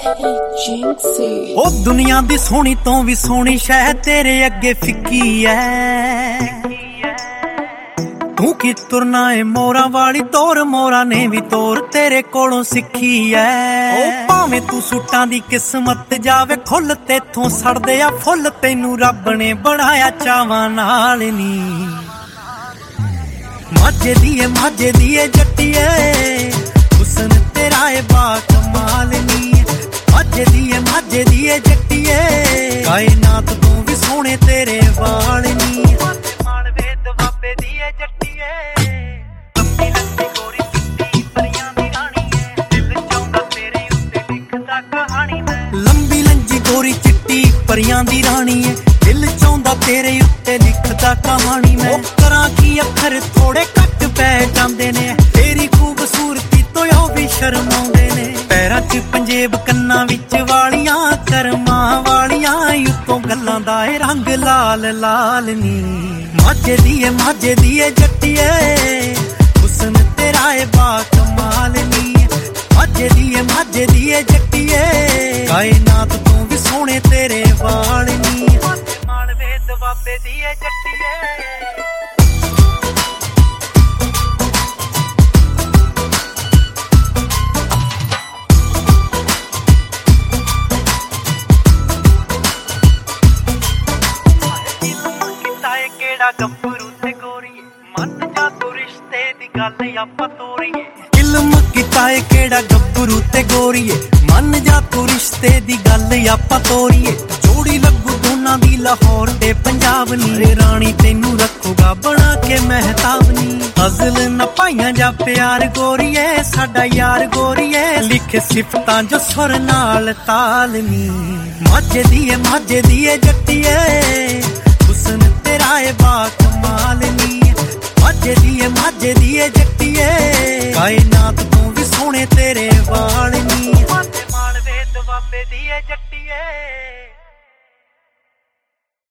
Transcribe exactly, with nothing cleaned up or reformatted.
ਉਹ ਦੁਨੀਆ ਦੀ ਸੋਹਣੀ ਤੋਂ ਵੀ ਸੋਹਣੀ ਸ਼ਹਿ ਤੇਰੇ ਅੱਗੇ ਫਿੱਕੀ ਐ। ਤੂੰ ਕੀ ਤੁਰਨਾ ਏ ਮੋਰਾਂ ਵਾਲੀ ਤੋਰ, ਮੋਰਾਂ ਨੇ ਵੀ ਤੋਰ ਤੇਰੇ ਕੋਲੋਂ ਸਿੱਖੀ ਐ। ਉਹ ਭਾਵੇਂ ਤੂੰ ਸੂਟਾਂ ਦੀ ਕਿਸਮਤ ਜਾਵੇ ਖੁੱਲ, ਤੇਥੋਂ ਸੜਦੇ ਆ ਫੁੱਲ, ਤੈਨੂੰ ਰੱਬ ਨੇ ਬਣਾਇਆ ਚਾਵਾਂ ਨਾਲ ਨੀ। ਮਾਝੇ ਦੀ ਏ ਮਾਝੇ ਦੀ ਏ ਜੱਟੀਏ, ਹੁਸਨ ਤੇਰਾ ਏ ਬਾ ਕਮਾਲ ਨੀ। ਮਾਝੇ ਦੀ ਏ ਮਾਝੇ ਦੀ ਏ ਜੱਟੀਏ, ਕਾਇਨਾਤ ਤੋਂ ਵੀ ਸੋਹਣੇ ਤੇਰੇ ਵਾਲ ਨੀ। ਮਾਲਵੇ ਦੁਆਬੇ ਦੀ ਏ ਜੱਟੀਏ, ਲੰਬੀ ਲੰਬੀ ਗੋਰੀ ਚਿੱਟੀ ਪਰੀਆਂ ਦੀ ਰਾਣੀ ਏ, ਦਿਲ ਚਾਹੁੰਦਾ ਤੇਰੇ ਉੱਤੇ ਲਿਖਦਾ ਕਹਾਣੀ ਮੈਂ। ਲੰਬੀ ਲੰਜੀ ਗੋਰੀ ਚਿੱਟੀ ਪਰੀਆਂ ਦੀ ਰਾਣੀ ਏ, ਦਿਲ ਚਾਹੁੰਦਾ ਤੇਰੇ ਉੱਤੇ ਲਿਖਦਾ ਕਹਾਣੀ ਮੈਂ। ਉਹ ਕਰਾਂ ਕੀ ਅੱਖਰ ਥੋੜੇ ਘੱਟ ਪੈ ਜਾਂਦੇ ਨੇ, ਤੇਰੀ ਖੂਬਸੂਰਤੀ ਤੋਂ ਉਹ ਵੀ ਸ਼ਰਮਾਉਂਦੇ ਨੇ। ਪੈਰਾਂ 'ਚ ਪੰਜੇਬ ਕੰਨਾਂ ਵਿੱਚ ਵਾਲੀਆਂ, ਕਰਮਾਂ ਵਾਲੀਆਂ ਉੱਤੋਂ ਗੱਲਾਂ ਦਾ ਏ ਰੰਗ ਲਾਲ ਲਾਲ ਨੀ। ਮਾਝੇ ਦੀ ਏ ਮਾਝੇ ਦੀ ਏ ਜੱਟੀਏ, ਹੁਸਨ ਤੇਰਾ ਏ ਬਾ ਕਮਾਲ ਨੀ। ਮਾਝੇ ਦੀ ਏ ਮਾਝੇ ਦੀ ਏ ਜੱਟੀਏ, ਕਾਇਨਾਤ ਤੋਂ ਵੀ ਸੋਹਣੇ ਤੇਰੇ ਵਾਲ ਨੀ। ਮਾਲਵੇ ਦੁਆਬੇ ਦੀ ਏ ਜੱਟੀਏ। ਕਿਹੜਾ ਗੱਭਰੂ ਤੇ ਗੋਰੀਏ, ਮੰਨ ਜਾ ਤੂੰ ਰਿਸ਼ਤੇ ਦੀ ਗੱਲ ਆਪਾਂ ਤੋਰੀਏ। ਇਲਮ ਕੀਤਾ ਏ ਕਿਹੜਾ ਗੱਭਰੂ ਤੇ ਗੋਰੀਏ, ਮੰਨ ਜਾ ਤੂੰ ਰਿਸ਼ਤੇ ਦੀ ਗੱਲ ਆਪਾਂ ਤੋਰੀਏ। ਜੋੜੀ ਲੱਗੂ ਦੋਨਾਂ ਦੀ ਲਾਹੌਰ ਤੇ ਪੰਜਾਬ ਨੀ, ਰਾਣੀ ਤੈਨੂੰ ਰੱਖੂਗਾ ਬਣਾ ਕੇ ਮਹਿਤਾਬ ਨੀ। ਹਜ਼ਲ ਨਾ ਪਾਈਆਂ ਜਾ ਪਿਆਰ ਗੋਰੀਏ, ਸਾਡਾ ਯਾਰ ਗੋਰੀਏ, ਲਿਖੇ ਸਿਫਤਾਂ ਜੋ ਸੁਰ ਨਾਲ ਤਾਲ ਨੀ। ਮਾਝੇ ਦੀ ਏ ਮਾਝੇ ਦੀ ਏ ਜੱਟੀਏ, ਹੁਸਨ ਤੇਰਾ ਏ ਬਾ ਕਮਾਲ ਨੀ। ਮਾਝੇ ਦੀ ਏ ਮਾਝੇ ਦੀ ਏ ਜੱਟੀਏ, ਕਾਇਨਾਤ ਤੋਂ ਵੀ ਸੋਹਣੇ ਤੇਰੇ ਵਾਲ ਨੀ। ਮਾਲਵੇ ਦੁਆਬੇ ਦੀ ਏ ਜੱਟੀਏ।